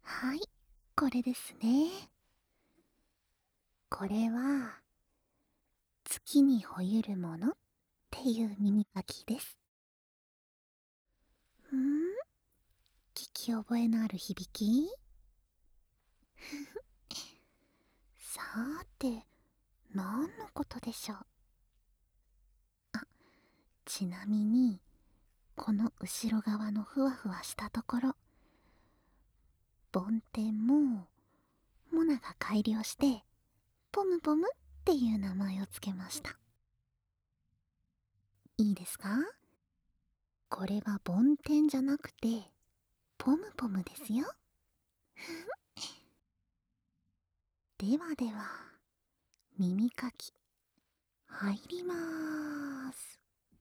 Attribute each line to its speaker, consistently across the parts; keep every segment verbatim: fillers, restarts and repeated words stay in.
Speaker 1: はい、これですね。これは、月に吠ゆるものっていう耳かきです。んー聞き覚えのある響き。さーて、何のことでしょう。ちなみに、この後ろ側のふわふわしたところ、梵天も、モナが改良して、ポムポムっていう名前をつけました。いいですか？これは梵天じゃなくて、ポムポムですよ。ではでは、耳かき、入りまーす。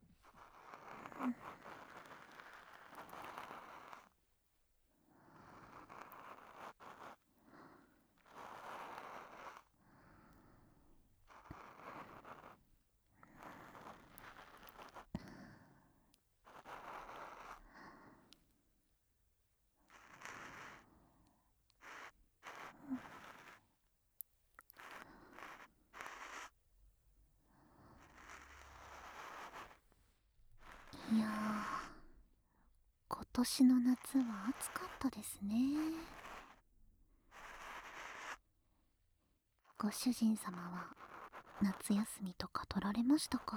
Speaker 1: いやー、今年の夏は暑かったですね。ご主人様は夏休みとか取られましたか？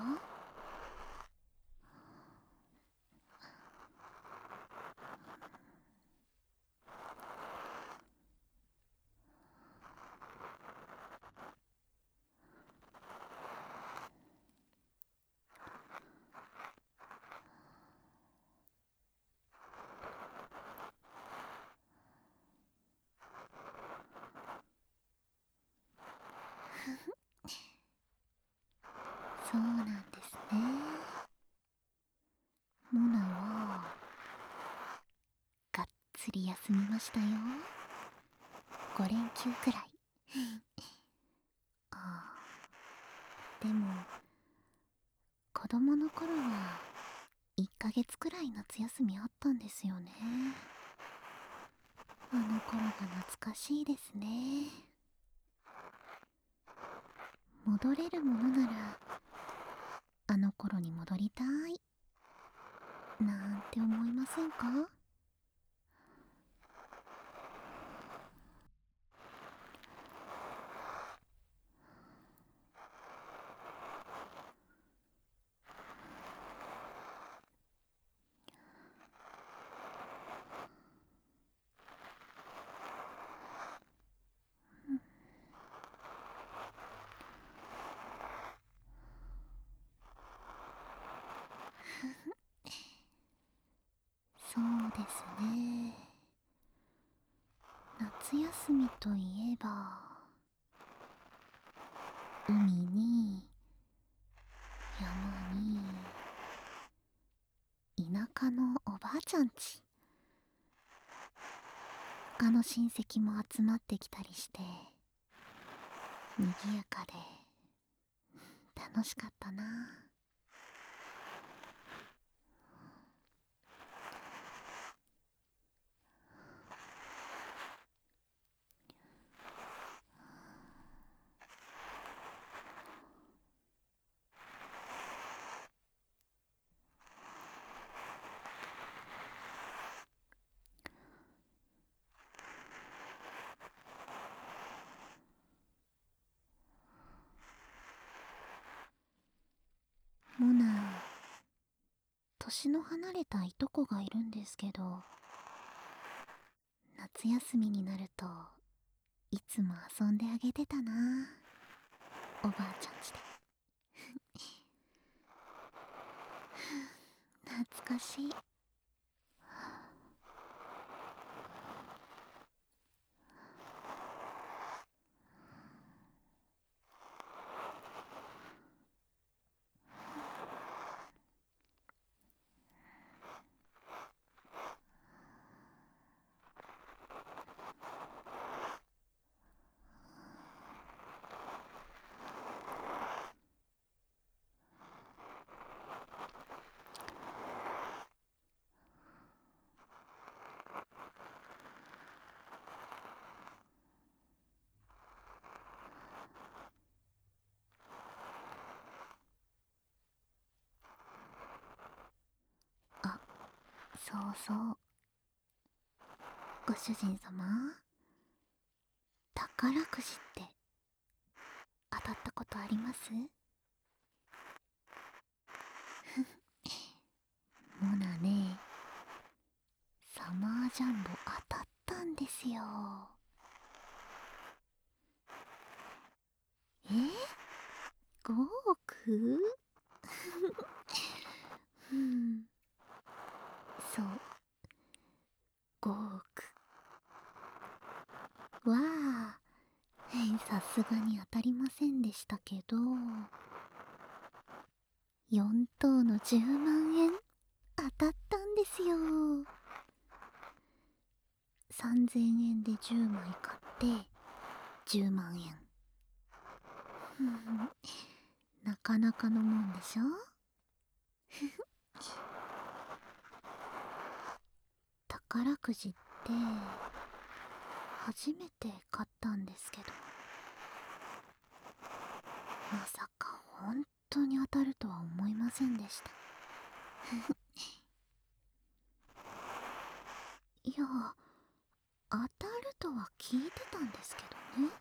Speaker 1: そうなんですね。モナはがっつり休みましたよ。ご連休くらい。ああ、でも子供の頃はいっかげつくらい夏休みあったんですよね。あの頃が懐かしいですね。戻れるものならあの頃に戻りたいなんて思いませんか？そうですね。夏休みといえば海に山に田舎のおばあちゃんち、他の親戚も集まってきたりして賑やかで楽しかったな。モナ、年の離れたいとこがいるんですけど、夏休みになるといつも遊んであげてたな、おばあちゃんちで。懐かしい。 そうそう。ご主人様、宝くじって当たったことあります？モナね、サマージャンボ当たったんですよ。え ご 億うん、そう、ごおく。わあ、さすがに当たりませんでしたけど、よん等のじゅうまんえん当たったんですよ。さんぜんえんでじゅうまい買ってじゅうまんえん。なかなかのもんでしょ。宝くじって初めて買ったんですけど、まさか本当に当たるとは思いませんでした。いや、当たるとは聞いてたんですけどね。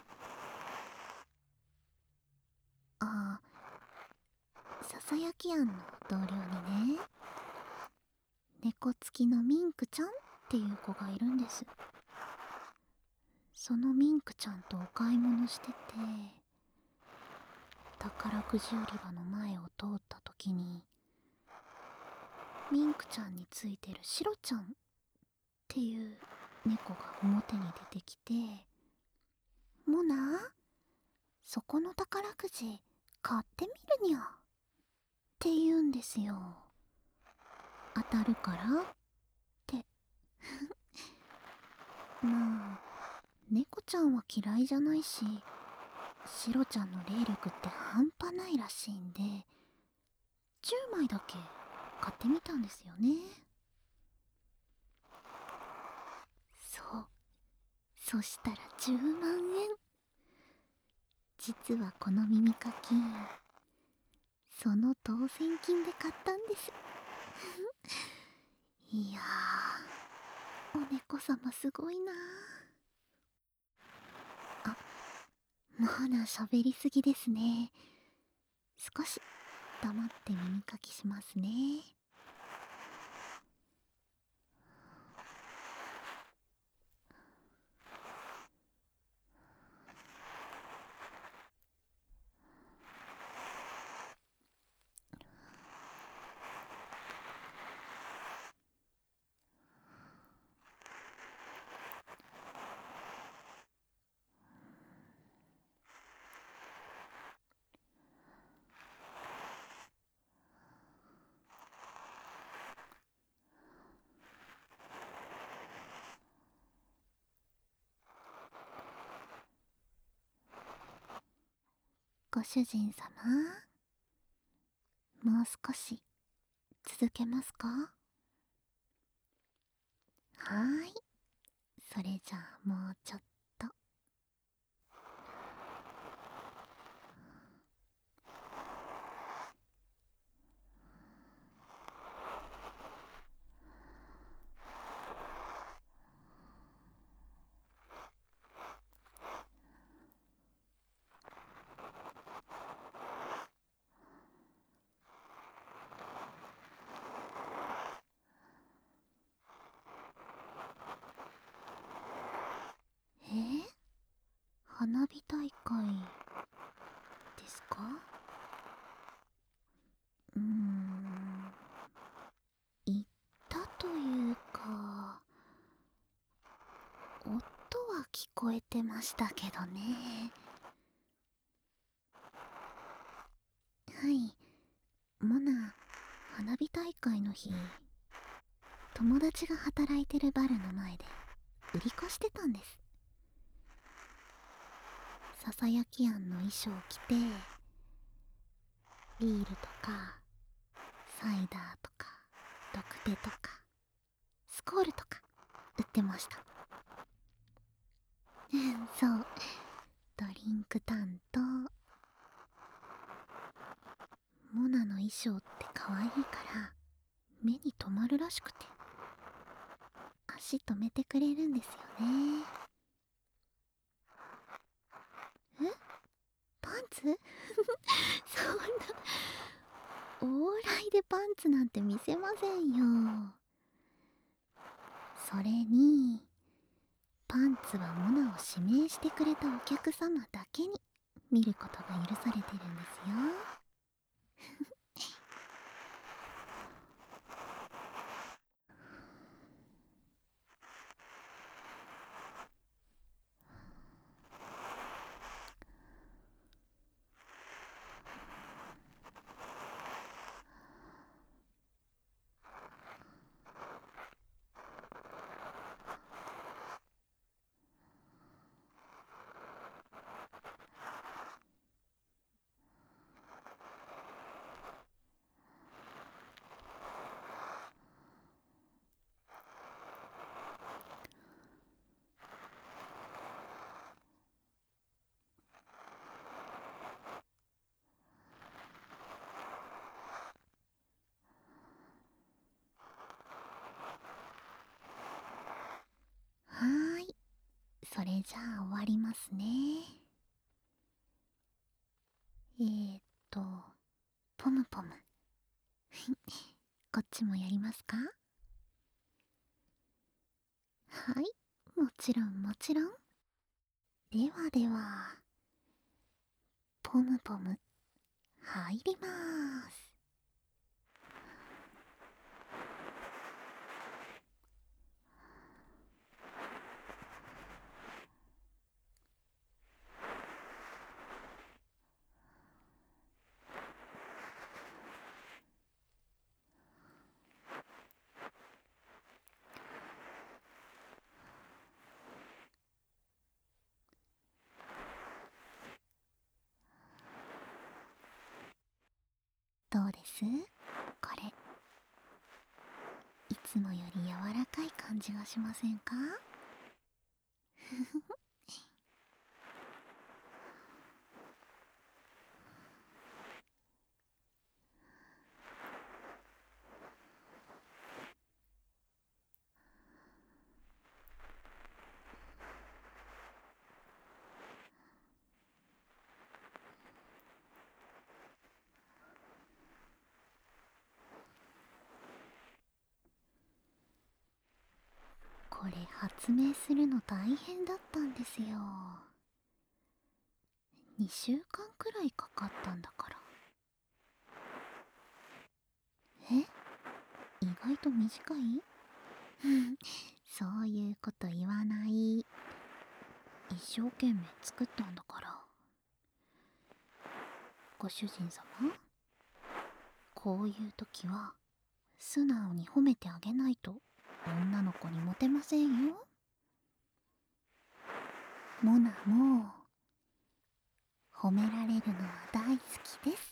Speaker 1: ああ、ささやき庵の同僚にね、猫付きのミンクちゃんっていう子がいるんです。そのミンクちゃんとお買い物してて、宝くじ売り場の前を通った時に、ミンクちゃんについてるシロちゃんっていう猫が表に出てきて、モナ、そこの宝くじ買ってみるにゃって言うんですよ。当たるからって。まあ、猫ちゃんは嫌いじゃないし、シロちゃんの霊力って半端ないらしいんで、じゅうまいだけ買ってみたんですよね。そう。そしたらじゅうまんえん。実はこの耳かき、その当選金で買ったんです。いやー、お猫様すごいなー。あ、もうな喋りすぎですね。少し黙って耳かきしますね。ご主人様、もう少し続けますか？はーい。それじゃあもうちょっと。えー、花火大会ですか？うーん、行ったというか、音は聞こえてましたけどね。はい、モナ、花火大会の日、友達が働いてるバルの前で売り子してたんです。ささやき庵の衣装を着て、ビールとかサイダーとか毒ペとかスコールとか売ってました。そう、ドリンク担当。モナの衣装って可愛いから目に留まるらしくて、 足止めてくれるんですよね。え、パンツそんな、往来でパンツなんて見せませんよ。それに、パンツはモナを指名してくれたお客様だけに見ることが許されてるんですよ。はーい、それじゃあ終わりますね。えーっとポムポムこっちもやりますか？はい、もちろんもちろん。ではでは、ポムポム入りまーす。どうです？これいつもより柔らかい感じがしませんか？これ発明するの大変だったんですよ。にしゅうかんくらいかかったんだから。え、意外と短い？そういうこと言わない。一生懸命作ったんだから。ご主人様、こういう時は素直に褒めてあげないと女の子にモテませんよ。モナも褒められるのは大好きです。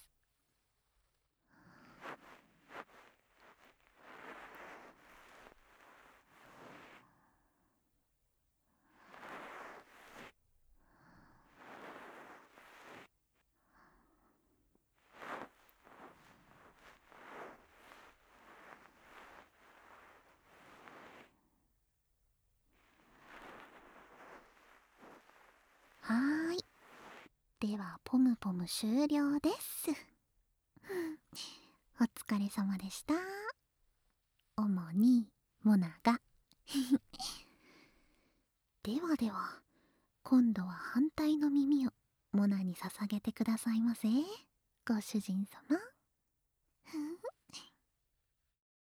Speaker 1: はーい、ではポムポム終了です。お疲れ様でした。主にモナがではでは、今度は反対の耳をモナに捧げてくださいませ、ご主人様。